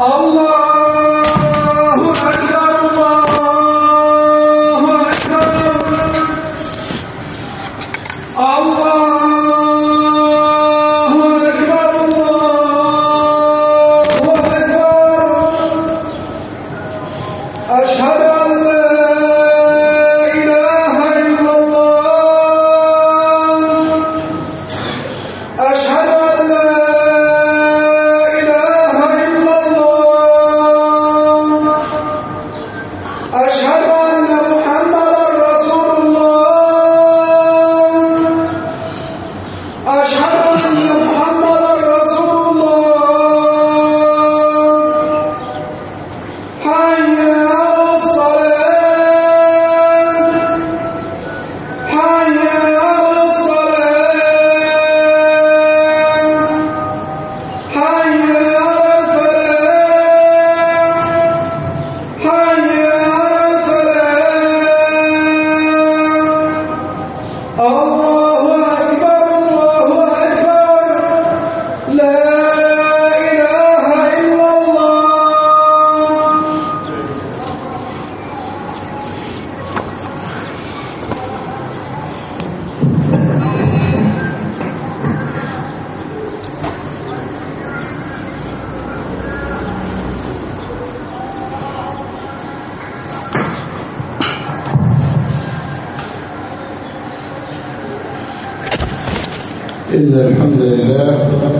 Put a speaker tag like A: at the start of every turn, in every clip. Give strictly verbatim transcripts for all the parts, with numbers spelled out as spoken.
A: إن الحمد لله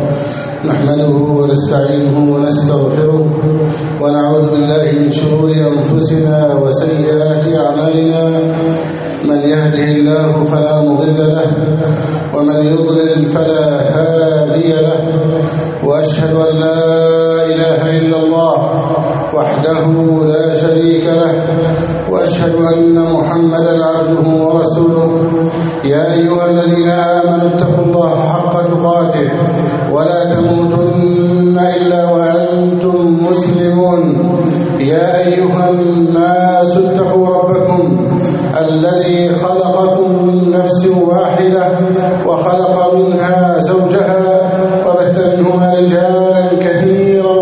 A: نحمده ونستعينه ونستغفره ونعوذ بالله من شرور أنفسنا وسيئات أعمالنا من يهده الله فلا مضل له ومن يضلل فلا هادي له وأشهد أن لا إله إلا الله وحده لا شريك له وأشهد أن محمدا عبده ورسوله يا أيها الذين آمنوا اتقوا الله حق تقاته ولا تموتن إلا وأنتم مسلمون يا أيها الناس اتقوا ربكم الذي خلقكم من نفس واحدة وخلق منها زوجها وبث منهما رجالا كثيرا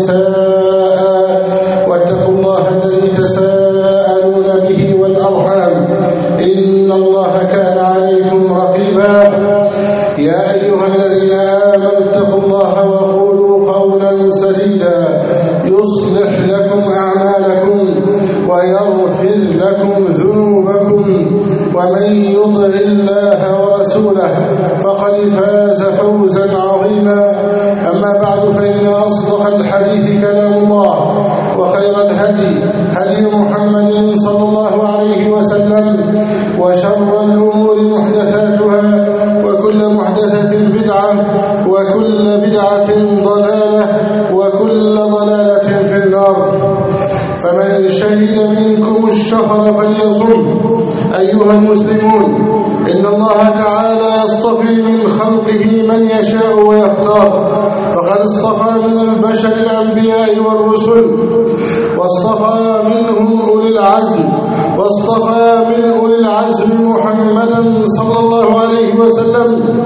A: ونساء واتقوا الله الذي تساءلون به والأرحام إن الله كان عليكم رقيبا يا أيها الذين آمنوا اتقوا الله وقولوا قولا سديدا يصلح لكم أعمالكم ويغفر لكم ذنوبكم ومن يطع الله ورسوله فقد فاز فوزا عظيما أما بعد فإن أصدق الحديث كلام الله وخير الهدي هدي محمد صلى الله عليه وسلم وشر الأمور محدثاتها وكل محدثة بدعة وكل بدعة ضلالة وكل ضلالة في النار فمن شهد منكم الشهر فليصم أيها المسلمون إن الله تعالى يصطفي من خلقه من يشاء ويختار فقد اصطفى من البشر الأنبياء والرسل واصطفى منهم أولي العزم واصطفى من أولي العزم محمدا صلى الله عليه وسلم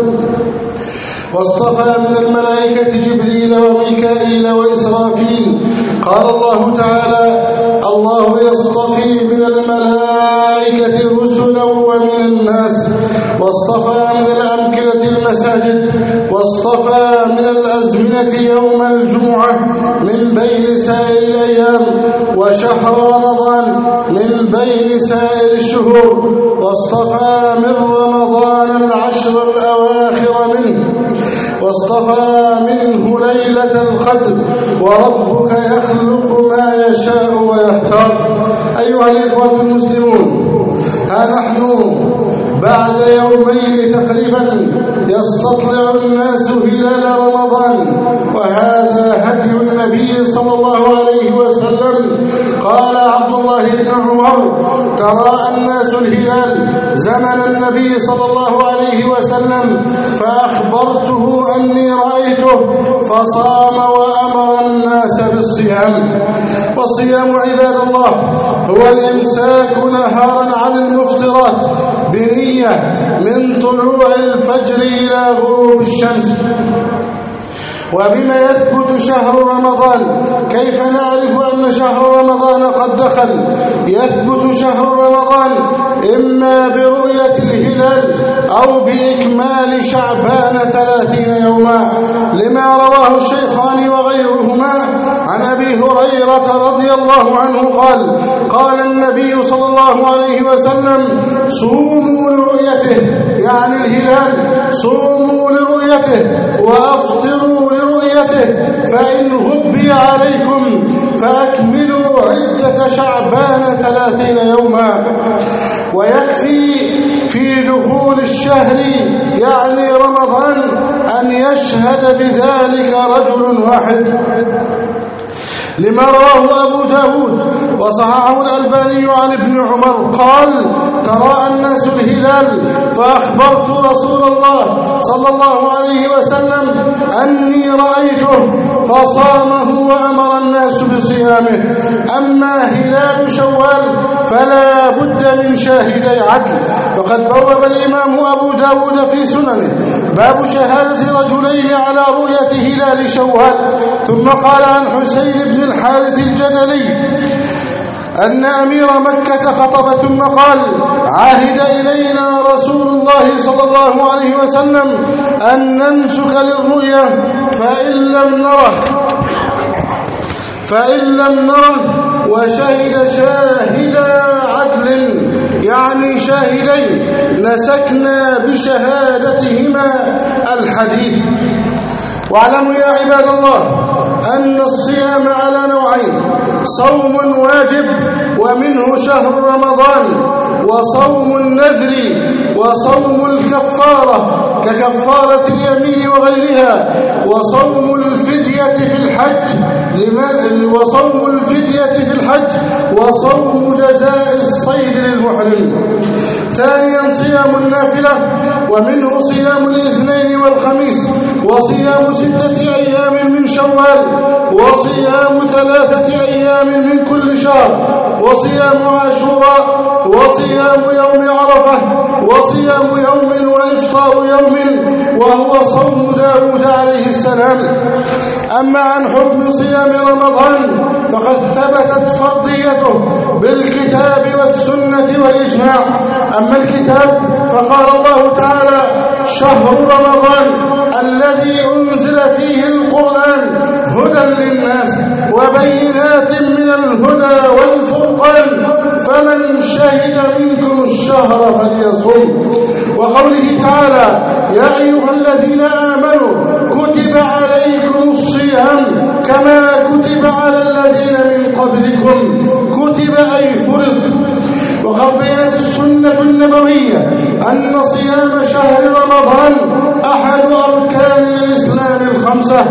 A: واصطفى من الملائكة جبريل وميكائيل وإسرافيل قال الله تعالى الله يصطفي من الملائكة رسلا ومن الناس واصطفى من الأمكنة المساجد واصطفى من الأزمنة يوم الجمعة من بين سائر الأيام وشهر رمضان من بين سائر الشهور واصطفى من رمضان العشر الأواخر منه واصطفى منه ليلة القدر وربك يخلق ما يشاء ويختار أيها الإخوة المسلمون ها نحن بعد يومين تقريبا يستطلع الناس هلال رمضان وهذا هدي النبي صلى الله عليه وسلم قال عبد الله بن عمر تراءى الناس الهلال زمن النبي صلى الله عليه وسلم فأخبرته أني رأيته فصام وأمر الناس بالصيام والصيام عباد الله هو الإمساك نهارا عن المفطرات بنية من طلوع الفجر إلى غروب الشمس وبما يثبت شهر رمضان؟ كيف نعرف أن شهر رمضان قد دخل؟ يثبت شهر رمضان إما برؤية الهلال أو بإكمال شعبان ثلاثين يوما، لما رواه الشيخان وغيرهما عن أبي هريرة رضي الله عنه قال: قال النبي صلى الله عليه وسلم: صوموا لرؤيته، يعني الهلال، صوموا لرؤيته وأفطروا لرؤيته، فإن غبي عليكم فأكملوا عدة شعبان ثلاثين يوما. ويكفي في دخول الشهر يعني رمضان أن يشهد بذلك رجل واحد، لما رواه أبو داود وصححه الألباني عن ابن عمر قال: تراءى الناس الهلال فأخبرت رسول الله صلى الله عليه وسلم أني رأيته فصامه وأمر الناس بصيامه. أما هلال شوال فلا بد من شاهدي عدل، فقد بوب الإمام أبو داود في سننه باب شهادة رجلين على رؤية هلال شوال. ثم قال عن حسين بن الحارث الجدلي أن أمير مكة خطب ثم قال: عاهد إلينا رسول الله صلى الله عليه وسلم أن نمسك للرؤيا فإن لم نره فإن لم نره وشهد شاهدا عدل، يعني شاهدين نسكنا بشهادتهما الحديث. واعلموا يا عباد الله أن الصيام على نوعين: صوم واجب ومنه شهر رمضان، وصوم النذر، وصوم الكفارة ككفارة اليمين وغيرها، وصوم الفدية في الحج وصوم الفدية في الحج وصوم جزاء الصيد للمحرم. ثانيا صيام النافلة، ومنه صيام الاثنين والخميس، وصيام ستة أيام من شوال، وصيام ثلاثة أيام من كل شهر، وصيام عاشوراء، وصيام يوم عرفة، وصيام يوم وإفطار يوم، وهو صوم داود عليه السلام. أما عن حكم صيام رمضان فقد ثبتت فرضيته بالكتاب والسنة والإجماع. أما الكتاب فقال الله تعالى: شهر رمضان الذي أنزل فيه القرآن هدى للناس وبينات من الهدى والفرقان فمن شهد منكم الشهر فليصم. وقوله تعالى: يا أيها الذين آمنوا كتب عليكم الصيام كما كتب على الذين من قبلكم، كتب أي فرض. وقد بينت السنة النبوية أن صيام شهر رمضان أحد أركان الإسلام الخمسة.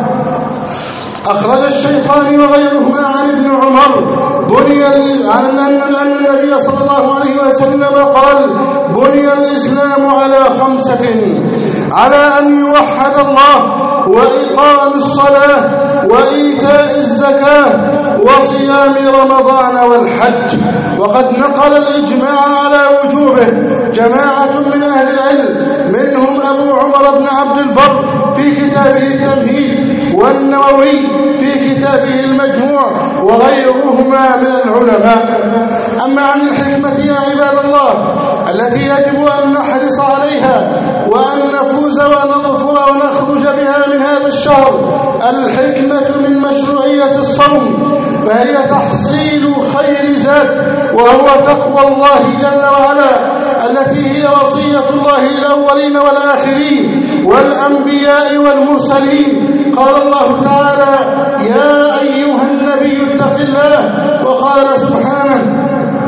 A: أخرج الشيخان وغيرهما عن ابن عمر بني عن أن النبي صلى الله عليه وسلم قال: بني الإسلام على خمسة: على أن يوحد الله، وإقام الصلاة، وإيتاء الزكاة، وصيام رمضان والحج. وقد نقل الإجماع على وجوبه جماعة من أهل العلم، منهم أبو عمر بن عبد البر في كتابه التمهيد، والنووي في كتابه المجموع، وغيرهما من العلماء. أما عن الحكمة يا عباد الله التي يجب أن نحرص عليها وأن نفوز ونظفر ونخرج بها من هذا الشهر، الحكمة من مشروعية الصوم فهي تحصيل خير زاد، وهو تقوى الله جل وعلا التي هي وصية الله للأولين والآخرين والأنبياء والمرسلين. قال الله تعالى: يا أيها النبي اتق الله. وقال سبحانه: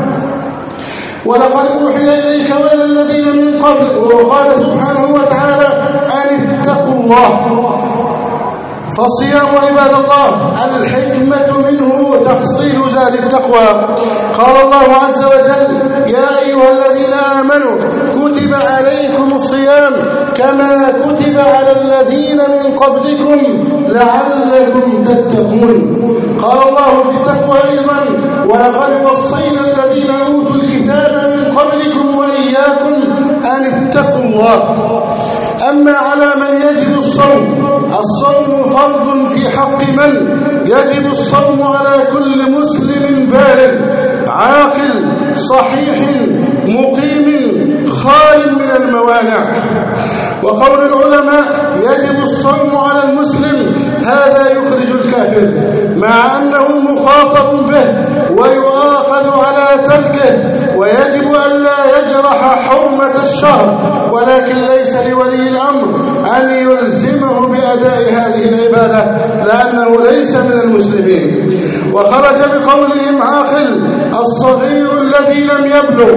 A: ولقد أوحي إليك وإلى الذين من قبل. وقال سبحانه وتعالى: أن اتقوا الله. فالصيام عباد الله الحكمة منه تحصيل زاد التقوى. قال الله عز وجل: يا أيها الذين آمنوا كتب عليكم الصيام كما كتب على الذين من قبلكم لعلكم تتقون. قال الله في التقوى أيضا: ولقد وصينا الذين أوتوا الكتاب من قبلكم وإياكم أن اتقوا الله. أما على من يجب الصوم الصوم فرض في حق من؟ يجب الصوم على كل مسلم بالغ عاقل صحيح مقيم خال من الموانع. وقول العلماء يجب الصوم على المسلم هذا يخرج الكافر مع أنه مخاطب به ويؤاخذ على تركه، ويجب أن لا يجرح حرمة الشهر، ولكن ليس لولي الأمر أن يلزمه بأداء هذه العبادة لأنه ليس من المسلمين. وخرج بقولهم عاقل الصغير الذي لم يبلغ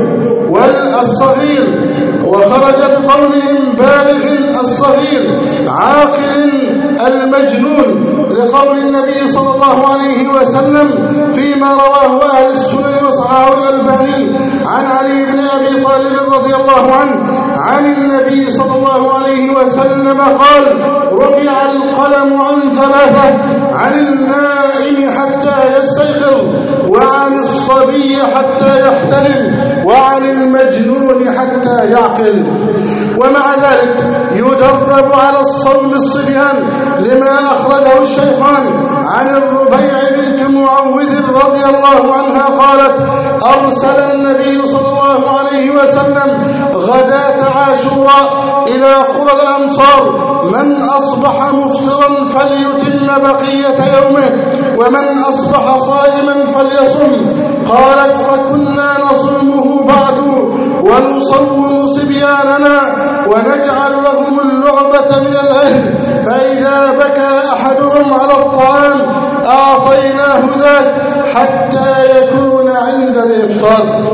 A: والصغير، وخرج بقولهم بالغ الصغير عاقل المجنون، لقول النبي صلى الله عليه وسلم فيما رواه أهل السنن وصححه الألباني عن علي بن أبي طالب رضي الله عنه عن النبي صلى الله عليه وسلم قال: رفع القلم عن ثلاثة، عن النائم حتى يستيقظ، وعن الصبي حتى يحتلم، وعن المجنون حتى يعقل. ومع ذلك يدرب على الصوم الصبيان لما أخرجه الشيخان عن الربيع بنت معوذ رضي الله عنها قالت: أرسل النبي صلى الله عليه وسلم غداة عاشوراء إلى قرى الأمصار: من أصبح مفطرا فليتم بقية يومه، ومن أصبح صائما فليصم. قالت: فكنا نصومه بعد ونصوم صبياننا ونجعل لهم اللعبة من الأهل، فإذا بكى أحدهم على الطعام أعطيناه ذاك حتى يكون عند الإفطار.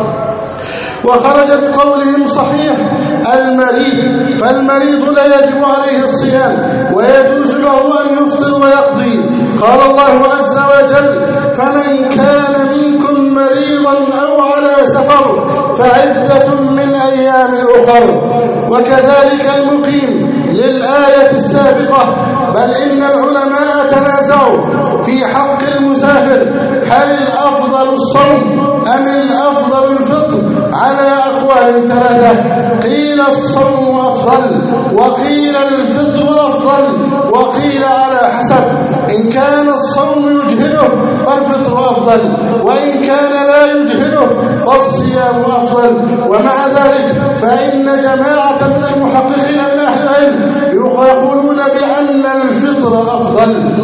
A: وخرج بقولهم صحيح المريض، فالمريض لا يجب عليه الصيام ويجوز له أن يفطر ويقضي. قال الله عز وجل: فمن كان منكم مريضا أو على سفر فعدة من أيام أخر. وكذلك المقيم للآية السابقة، بل إن العلماء تنازعوا في حق المسافر هل الأفضل الصوم أم الأفضل الفطر على أقوال ثلاثة. قيل الصوم أفضل، وقيل الفطر أفضل، وقيل على حسب، إن كان الصوم يجهله فالفطر أفضل، وإن كان لا يجهله فالصيام أفضل. ومع ذلك فإن جماعة من المحققين من أهل العلم يقولون بأن الفطر أفضل.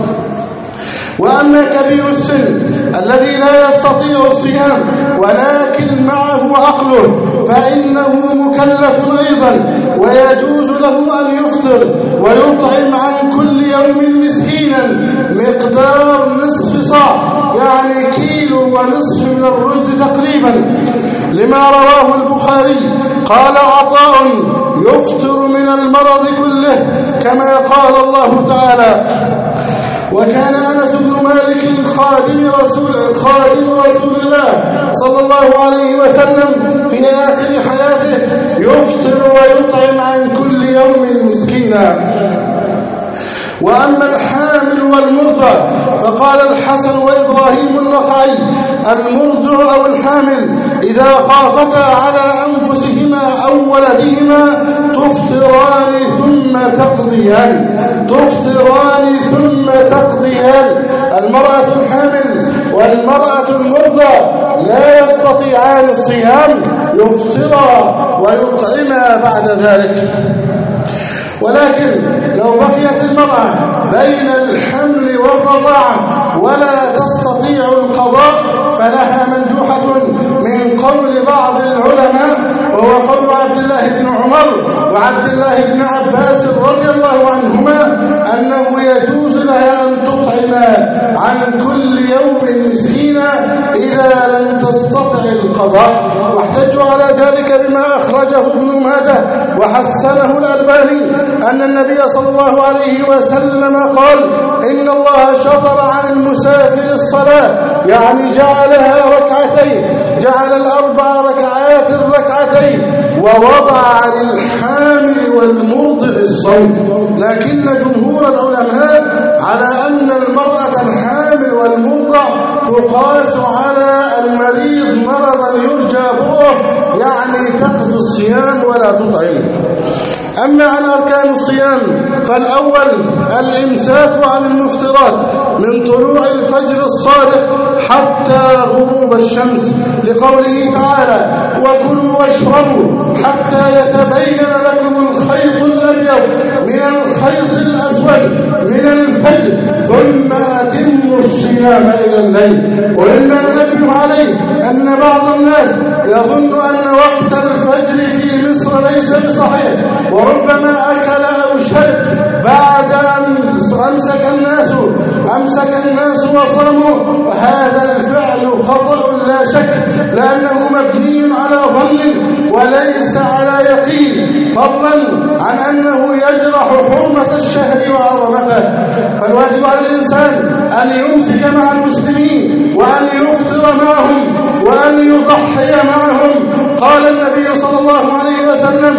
A: وأما كبير السن الذي لا يستطيع الصيام ولكن معه عقله فإنه مكلف أيضا، ويجوز له أن يفطر ويطعم عن كل يوم مسكينا مقدار نصف صاع، يعني كيلو ونصف من الرز تقريبا، لما رواه البخاري قال عطاء: يفطر من المرض كله كما قال الله تعالى. وكان أنس بن مالك خادم رسول خادم رسول الله صلى الله عليه وسلم في آخر حياته يفطر ويطعم عن كل يوم مسكينا. وأما الحامل والمرضع فقال الحسن وإبراهيم النخعي: المرضع أو الحامل إذا خافتا على أنفسهما أو ولدهما تفطران ثم تقضيان تفطران ثم تقضيان. المرأة الحامل والمرأة المرضع لا يستطيعان الصيام، يفطرا ويطعما بعد ذلك. ولكن لو بقيت المرأة بين الحمل والرضاعة ولا تستطيع القضاء فلها مندوحة من قول بعض العلماء، وهو قول عبد الله بن عمر وعبد الله بن عباس رضي الله عنهما، أنه يجوز لها أن تطعم عن كل يوم مسكينا إذا لم تستطع القضاء. واحتجوا على ذلك بما أخرجه ابن ماجه وحسنه الألباني أن النبي صلى الله عليه وسلم قال: إن الله شطر عن المسافر الصلاة، يعني جعلها ركعتين، جعل الأربع ركعات الركعتين، ووضع عن الحامل والمرضع الصوم. لكن جمهور العلماء على أن المرأة الحامل والمرضع تقاس على المريض مرضا يرجى برؤه، يعني تقضي الصيام ولا تطعم. أما عن أركان الصيام فالأول الإمساك عن المفطرات من طلوع الفجر الصادق حتى غروب الشمس، لقوله تعالى: وكلوا واشربوا حتى يتبين لكم الخيط الأبيض من الخيط الأسود من الفجر ثم أتموا الصيام إلى الليل. وإما ننبه عليه أن بعض الناس يظن أن وقت الفجر في مصر ليس بصحيح، وربما أكل أو شرب بعد أن أمسك الناس أمسك الناس وصاموا، وهذا الفعل خطأ لا شك، لأنه مبني على ظن وليس على يقين، فضلا عن أنه يجرح حرمة الشهر وعظمته. فالواجب على الإنسان أن يمسك مع المسلمين وأن يفطر معهم وأن يضحي معهم. قال النبي صلى الله عليه وسلم: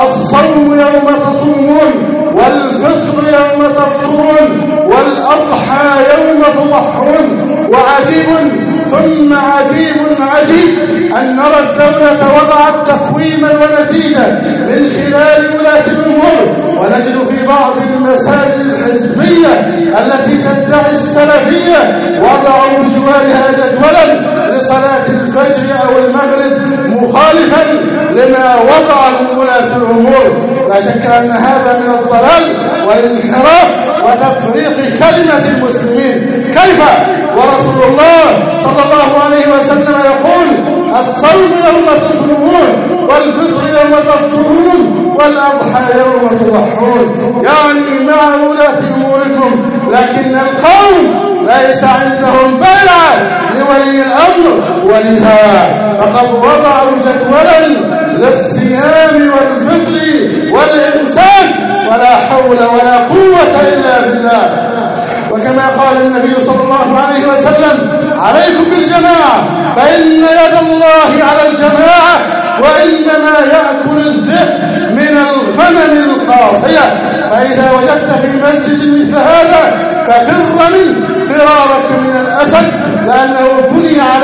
A: الصوم يوم تصومون، والفطر يوم تفطرون، والأضحى يوم تضحون. وعجيب ثم عجيب عجيب أن نرى الدولة وضعت تقويما ونتيجة من خلال ولاة الأمور، ونجد في بعض المساجد الحزبية التي تدعي السلفية وضعوا بجوارها جدولا لصلاة الفجر أو المغرب مخالفا لما وضعه ولاة الأمور. لا شك أن هذا من الضلال والانحراف وتفريق كلمة المسلمين. كيف ورسول الله صلى الله عليه وسلم يقول: الصوم يوم تصومون، والفطر يوم تفطرون، والأضحى يوم تضحون، يعني مع ولاة أموركم. لكن القوم ليس عندهم بيعة لولي الأمر، ولذا فقد وضعوا جدولا للصيام والفطر والإمساك، ولا حول ولا قوة إلا بالله. وكما قال النبي صلى الله عليه وسلم: عليكم بالجماعة فإن يد الله على الجماعة، وإنما يأكل الذئب من الغنم القاصية. فإذا وجدت في مسجد مثل هذا ففر من فرارك من الأسد، لأنه بني على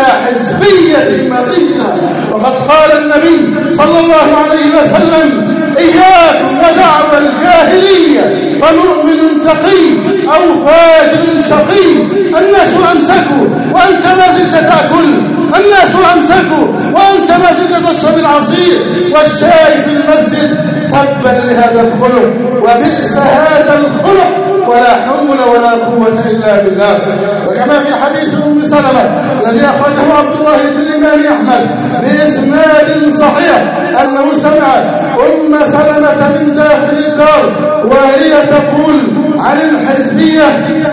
A: حزبية مقيتة. وقد قال النبي صلى الله عليه وسلم: إياكم ودعوى الجاهلية، فمؤمن تقي أو فاجر شقي. الناس أمسكوا وأنت ما زلت تأكل، الناس أمسكوا وأنت ما زلت تشرب العصير والشاي في المسجد. تبا لهذا الخلق وبئس هذا الخلق، ولا حول ولا قوة إلا بالله. وكما في حديث أم سلمة الذي أخرجه عبد الله بن الإمام أحمد بإسناد صحيح أنه سمع أم سلمة من داخل الدار وهي تقول عن الحزبية: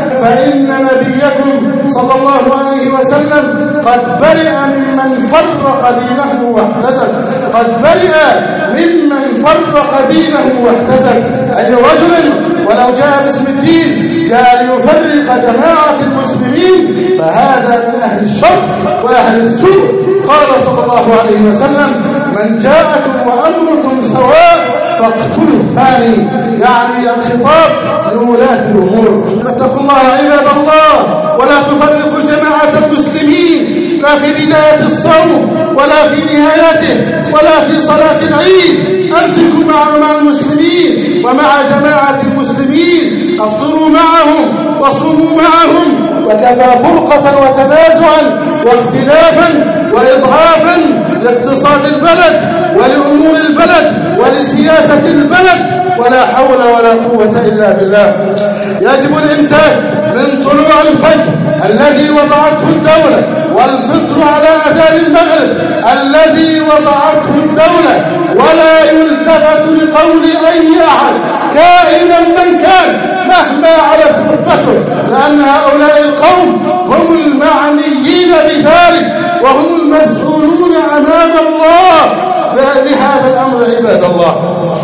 A: فإن نبيكم صلى الله عليه وسلم قد برئ ممن فرق دينه واحتسب، قد برئ ممن فرق دينه واحتسب. أي رجل ولو جاء باسم الدين جاء ليفرق جماعة المسلمين فهذا من أهل الشر وأهل السوء. قال صلى الله عليه وسلم: من جاءكم وأمركم سواء فاقتلوا الثاني، يعني الخطاب لولاة الأمور. فاتقوا الله عباد الله، ولا تفرقوا جماعة المسلمين، لا في بداية الصوم ولا في نهايته ولا في صلاة العيد. أمسكوا مع مع المسلمين ومع جماعة المسلمين، افطروا معهم وصوموا معهم، وكفى فرقة وتنازعا واختلافا وإضعافا لاقتصاد البلد ولأمور البلد ولسياسة البلد، ولا حول ولا قوة إلا بالله. يجب الإمساك من طلوع الفجر الذي وضعته الدولة، والفطر على أذان المغرب الذي وضعته الدولة، ولا يلتفت لقول أي أحد كائنا من كان مهما علت رتبته، لأن هؤلاء القوم هم المعنيين بذلك وهم المسؤولون أمام الله بهذا الأمر عباد الله.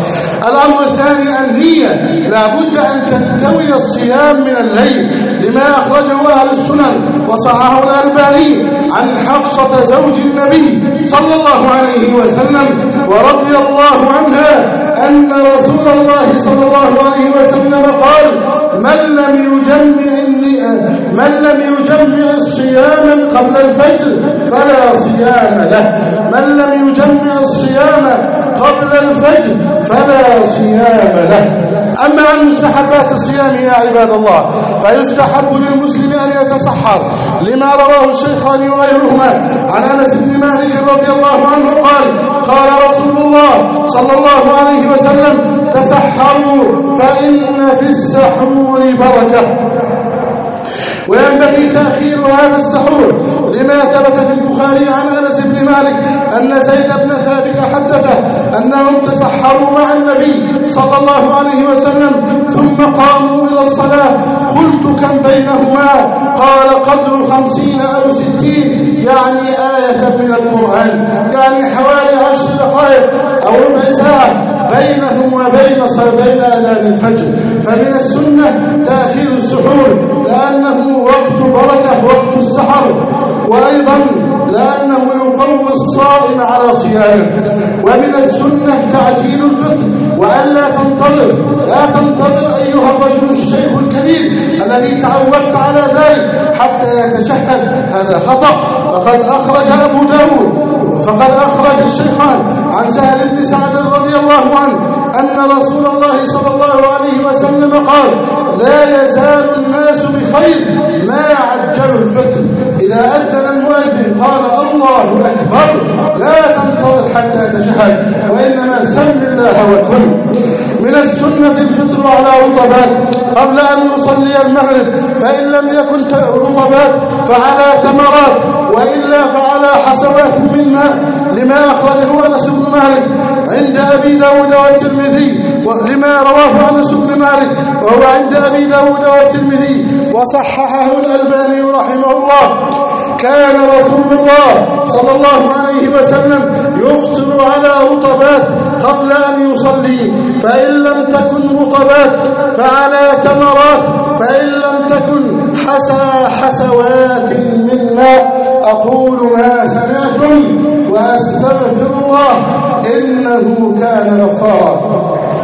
A: الأمر الثاني النية، لا بد أن تنتوي الصيام من الليل، لما أخرجه أهل السنن وصححه الألباني عن حفصة زوج النبي صلى الله عليه وسلم ورضي الله عنها أن رسول الله صلى الله عليه وسلم قال: من لم يجمع من لم يجمع الصيام قبل الفجر فلا صيام له، من لم يجمع الصيام قبل الفجر فلا صيام له. أما عن مستحبات الصيام يا عباد الله، فيستحب للمسلم أن يتسحر لما رواه الشيخان وغيرهما عن أنس بن مالك رضي الله عنه قال قال رسول الله صلى الله عليه وسلم تسحروا فإن في السحور بركة. وينبغي تأخير هذا السحور لما ثبت في البخاري عن أنس بن مالك أن زيد بن ثابت حدثه أنهم تسحروا مع النبي صلى الله عليه وسلم ثم قاموا إلى الصلاة. قلت كم بينهما؟ قال قدر خمسين أو ستين، يعني آية من القرآن، يعني حوالي عشر دقائق أو ربع ساعة بينهم وبين بين أذان الفجر. فمن السنة تأخير السحور لأنه وقت بركة وقت السحر، وأيضا لأنه يقوي الصائم على صيامه. ومن السنة تعجيل الفطر وألا تنتظر لا تنتظر أيها الرجل الشيخ الكبير الذي تعودت على ذلك حتى يتشهد، هذا خطأ. فقد أخرج أبو داود فقد أخرج الشيخان عن سهل بن سعد رضي الله عنه أن رسول الله صلى الله عليه وسلم قال لا يزال الناس بخير ما عجلوا الفطر. إذا أذن المؤذن قال الله أكبر لا تنتظر حتى يتشهد، وإنما سم الله وكل. من السنة الفطر على رطبات قبل أن يصلي المغرب، فإن لم يكن رطبات فعلى تمرات، وإلا فعلى حسوات من ماء، لما أخرجه أنس بن مالك عند أبي داود والترمذي، ولما رواه أنس بن مالك وهو عند أبي داود والترمذي وصححه الألباني رحمه الله. كان رسول الله صلى الله عليه وسلم يفطر على رطبات قبل أن يصلي، فإن لم تكن رطبات فعلى تمرات، فإن لم تكن حسى حسوات من ماء. أقول ما سمعتم وأستغفر الله إنه كان غفارا.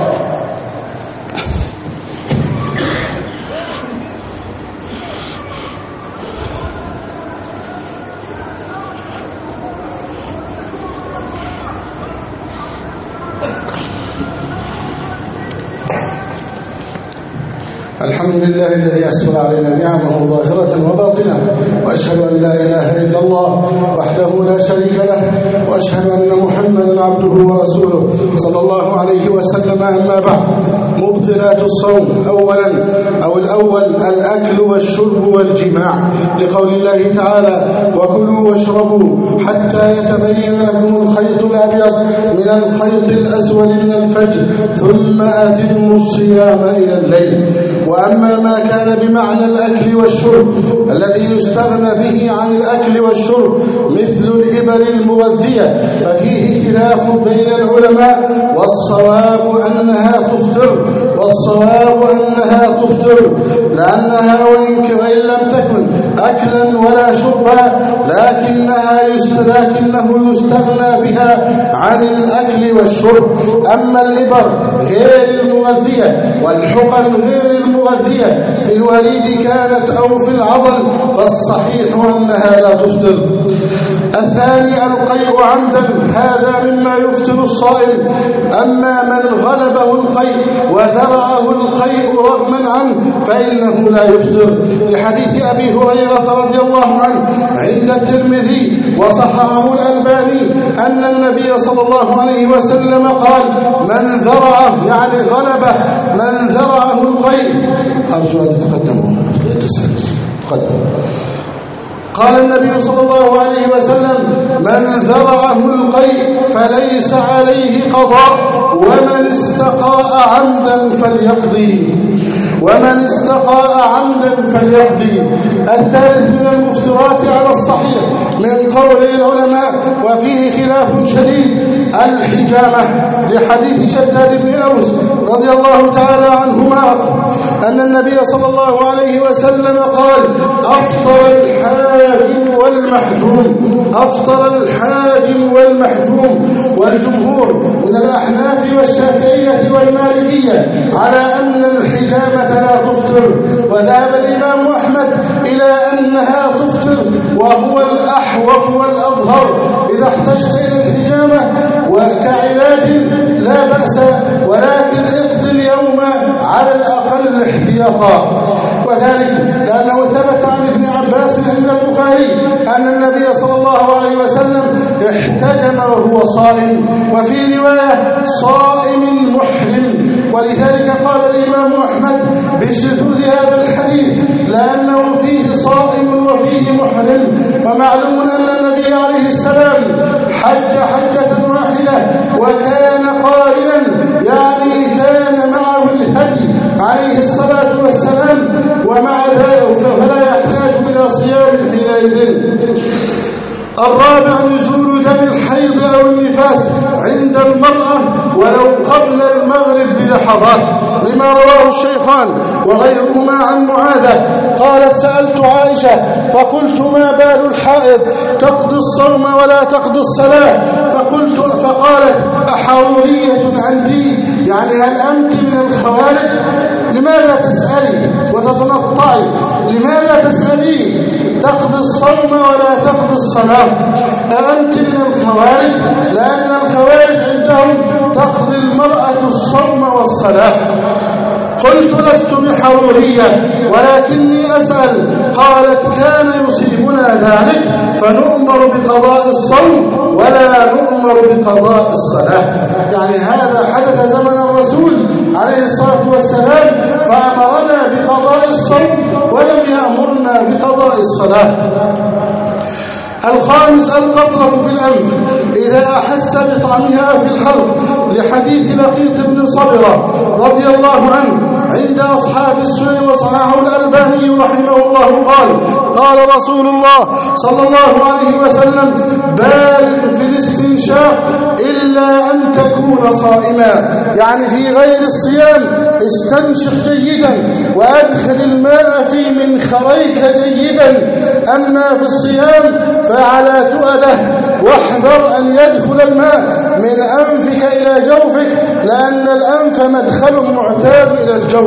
A: الحمد لله الذي أسبغ علينا نعمه ظاهرة وباطنة، وأشهد أن لا إله إلا الله وحده لا شريك له، وأشهد أن محمدا عبده ورسوله صلى الله عليه وسلم. أما بعد، مبطلات الصوم أولا أو الأول الأكل والشرب والجماع، لقول الله تعالى وكلوا واشربوا حتى يتبين لكم الخيط الأبيض من الخيط الأسود من الفجر ثم أتموا الصيام إلى الليل. وأما ما كان بمعنى الأكل والشرب الذي يستغنى به عن الأكل والشرب مثل الإبر المغذية ففيه خلاف بين العلماء، والصواب أنها تفطر والصواب أنها تفطر لأنها وإن لم تكن أكلا ولا شربا لكنها لكنه يستغنى بها عن الأكل والشرب. أما الإبر غير المغذية والحقن غير المغذية في الوريد كانت أو في العضل فالصحيح أنها لا تفطر. الثاني القيء عمدا، هذا مما يفطر الصائم. أما من غلبه القيء وذرعه القيء رغما عنه فإنه لا يفطر، لحديث أبي هريرة رضي الله عنه عند الترمذي وصححه الألباني أن النبي صلى الله عليه وسلم قال من ذرعه يعني غلبه من ذرعه القيء. أرجو أن تتقدموا تقدم. قال النبي صلى الله عليه وسلم من ذرعه القيء فليس عليه قضاء ومن استقاء عمدا فليقضي ومن استقاء عمدا فليقضي. الثالث من المفترات على الصحيح من قول العلماء وفيه خلاف شديد الحجامة، لحديث شداد بن أوس رضي الله تعالى عنهما أن النبي صلى الله عليه وسلم قال: أفطر الحاجم والمحجوم، أفطر الحاجم والمحجوم. والجمهور من الأحناف والشافعية والمالكية على أن الحجامة لا تفطر، وذهب الإمام أحمد إلى أنها تفطر، وهو الأحوط والأظهر. إذا احتجت إلى الحجامة وكعلاج لا بأس، ولكن اقضي اليوم على الأقل احتياطا، وذلك لأنه ثبت عن ابن عباس عند البخاري أن النبي صلى الله عليه وسلم احتجم وهو صائم، وفي رواية صائم محرم. ولذلك قال الإمام أحمد بشذوذ هذا الحديث لأنه فيه صائم وفيه محرم. ومعلوم أن النبي عليه السلام حج حجة واحدة وكان قارنا، يعني كان معه الهدي عليه الصلاة والسلام، ومع ذلك فلا يحتاج إلى صيام حينئذ. الرابع نزول دم الحيض أو النفاس عند المرأة ولو قبل المغرب بلحظات، لما رواه الشيخان وغيرهما عن معاذة قالت: سألت عائشة فقلت: ما بال الحائض تقضي الصوم ولا تقضي الصلاة؟ فقلت فقالت: أحرورية أنت؟ يعني هل أنت من الخوارج؟ لماذا تسألي وتتنطعي؟ لماذا تسألين تقضي الصوم ولا تقضي الصلاة؟ أأنت من الخوارج؟ لأن الخوارج عندهم تقضي المرأة الصوم والصلاة. قلت: لست بحرورية ولكني أسأل. قالت: كان يصيبنا ذلك فنؤمر بقضاء الصوم ولا نؤمر بقضاء الصلاة. يعني هذا حدث زمن الرسول عليه الصلاة والسلام فأمرنا بقضاء الصوم ولم يأمرنا بقضاء الصلاة. الخامس القطرة في الأنف إذا أحس بطعمها في الحلق، لحديث لقيط بن صبرة رضي الله عنه عند أصحاب السنن وصححه الألباني رحمه الله قال: قال رسول الله صلى الله عليه وسلم: بالغ في الاستنشاق إلا أن تكون صائما. يعني في غير الصيام استنشق جيدا وأدخل الماء في منخريك جيدا، أما في الصيام فعلى تؤله، واحذر أن يدخل الماء من أنفك إلى جوفك، لأن الأنف مدخل معتاد إلى الجوف.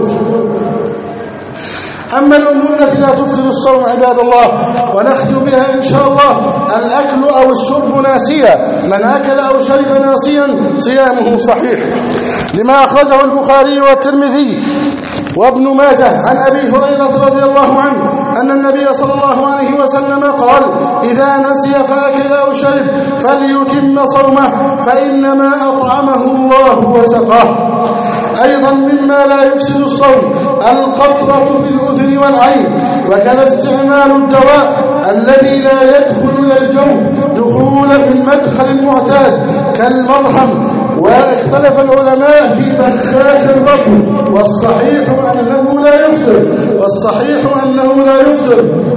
A: أما الأمور التي لا تفطر الصوم عباد الله ونختم بها إن شاء الله: الأكل أو الشرب ناسيا، من أكل أو شرب ناسيا صيامه صحيح، لما أخرجه البخاري والترمذي وابن ماجه عن أبي هريرة رضي الله عنه أن النبي صلى الله عليه وسلم قال: إذا نسي فأكل أو شرب فليتم صومه فإنما أطعمه الله وسقاه. أيضا مما لا يفسد الصوم القطرة في الأذن والعين، وكذا استعمال الدواء الذي لا يدخل إلى الجوف دخولا من مدخل معتاد كالمرهم. واختلف العلماء في بخاخ البطن، والصحيح أنه لا يفطر، والصحيح أنه لا يفطر.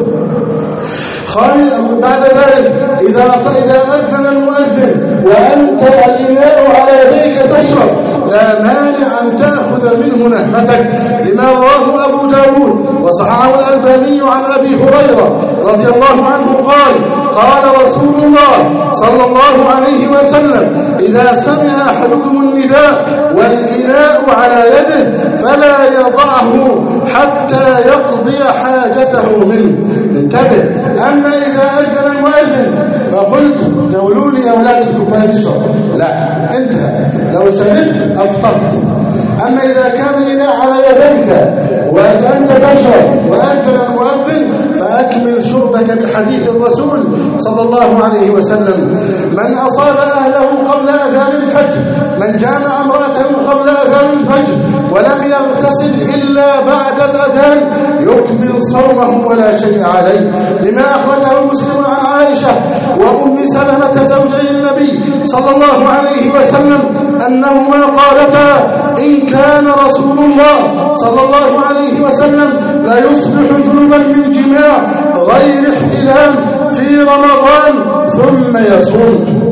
A: بعد ذلك إذا إذا أذن المؤذن وأنت الإناء على يديك تشرب، لا مانع أن تأخذ منه نهمتك، لما رواه أبو داود وصححه الألباني عن أبي هريرة رضي الله عنه قال: قال رسول الله صلى الله عليه وسلم: إذا سمع أحدكم النداء والإناء على يده فلا يضعه حتى يقضي حاجته منه. انتبه. أما إذا أذن المؤذن فقلت: دولوني يا أولاد الكوباية اشرب، لا، أنت لو شربت أفطرت. أما إذا كان الإناء على يديك وأنت تشرب وأذن المؤذن فأكمل شربك بحديث الرسول صلى الله عليه وسلم: من أصاب أهله قبل أذان الفجر، من جامع امرأته قبل أذان الفجر ولم يغتسل إلا بعد الأذان يكمل صومه ولا شيء عليه، لما أخرجه مسلم عن عائشة وأم سلمة زوجي النبي صلى الله عليه وسلم أنهما قالتا: إن كان رسول الله صلى الله عليه وسلم لا يصبح جنبا من جماع غير احتلام في رمضان ثم يصوم.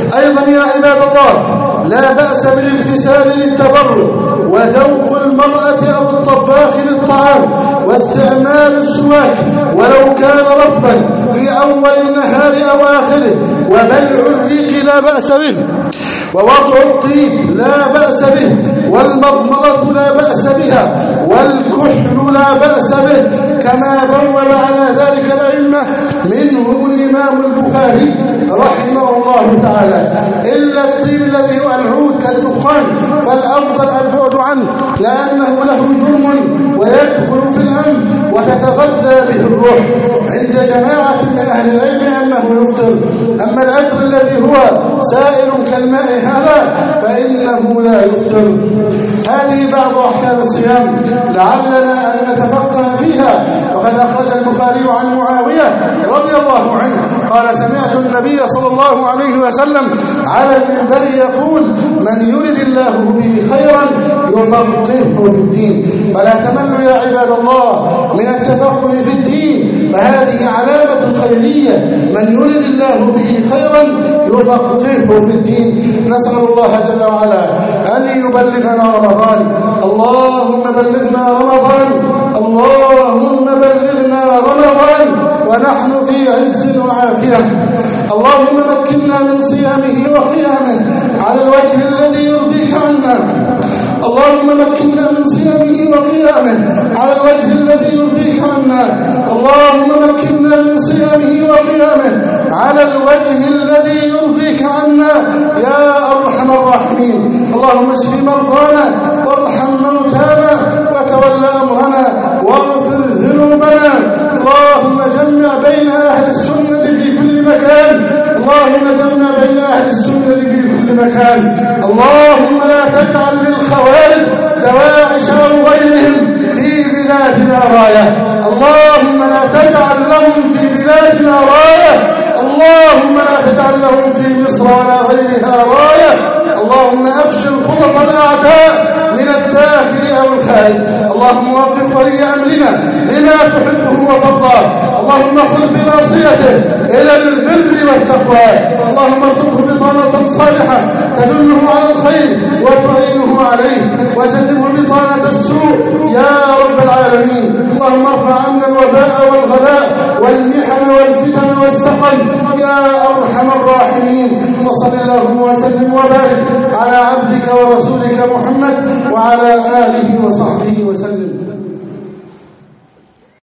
A: أيضا يا عباد الله لا بأس بالاغتسال للتبرد وذوق المرأة أو الطباخ للطعام واستعمال السواك ولو كان رطبا في أول النهار أو آخره، وبلع الريق لا بأس به، ووضع الطيب لا بأس به، والمضمضة لا بأس بها، والكحل لا بأس به، كما بوب على ذلك الأئمة منهم الإمام البخاري رحمه الله تعالى. إلا الطيب الذي هو العود كالدخان فالأفضل البعد عنه لأنه له جرم ويدخل في الأنف وتتغذى به الروح. عند جماعة من أهل العلم أنه يفطر. أما العطر الذي هو سائل كالماء هذا فإنه لا يفطر. هذه بعض أحكام الصيام لعلنا أن نتفقه فيها. وقد أخرج البخاري عن معاوية رضي الله عنه قال سمعت النبي صلى الله عليه وسلم على المنبر يقول من يرد الله به خيرا يفقهه في الدين. فلا تملوا يا عباد الله من التفقه في الدين، فهذه علامة الخيرية. من يرد الله به خيرا يفقهه في الدين. نسأل الله جل وعلا أن يبلغنا رمضان. اللهم بلغنا رمضان، اللهم بلغنا رمضان ونحن في عز وعافية. اللهم مكننا من صيامه وقيامه على الوجه الذي يرضيك عنا. اللهم مكننا من صيامه وقيامه على الوجه الذي يرضيك عنا. اللهم مكننا من صيامه وقيامه على الوجه الذي يرضيك عنا يا أرحم الراحمين. اللهم اشف مرضانا وارحم موتانا وتول أمرنا واغفر ذنوبنا. اللهم جمع بين أهل السنة في كل مكان. اللهم جمع بين أهل السنة في كل مكان. اللهم لا تجعل للخوارج دواعش أو غيرهم في بلادنا راية. اللهم لا تجعل لهم في بلادنا راية. اللهم لا تجعل لهم في مصر ولا غيرها راية. اللهم أفشل خطط الأعداء من الداخل أو الخارج. اللهم وفق ولي أمرنا لما تحبه وترضاه. اللهم خذ بناصيته إلى البر والتقوى. اللهم ارزقه بطانة صالحة تدله على الخير وتعينه عليه، وجنبه بطانة السوء يا رب العالمين. اللهم ارفع عنا الوباء والغلاء والمحن والفتن والسقم يا أرحم الراحمين. وصل اللهم وسلم وبارك على عبدك ورسولك محمد وعلى آله وصحبه وسلم.